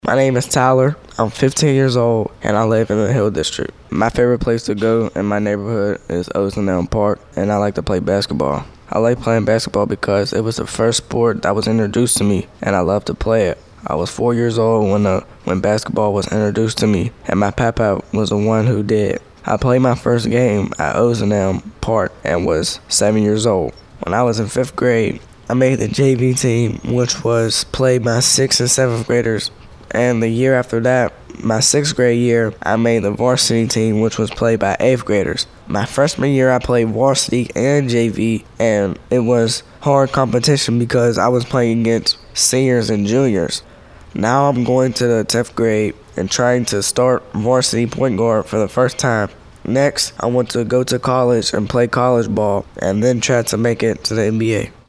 My name is Tyler. I'm 15 years old and I live in the Hill District. My favorite place to go in my neighborhood is Ozark Park, and I like to play basketball. I like playing basketball because it was the first sport that was introduced to me and I love to play it. I was 4 years old when basketball was introduced to me, and my papa was the one who did. I played my first game at Ozark Park and was 7 years old. When I was in 5th grade, I made the JV team, which was played by 6th and 7th graders. And the year after that, my 6th grade year, I made the varsity team, which was played by 8th graders. My freshman year, I played varsity and JV, and it was hard competition because I was playing against seniors and juniors. Now I'm going to the 10th grade and trying to start varsity point guard for the first time. Next, I want to go to college and play college ball and then try to make it to the NBA.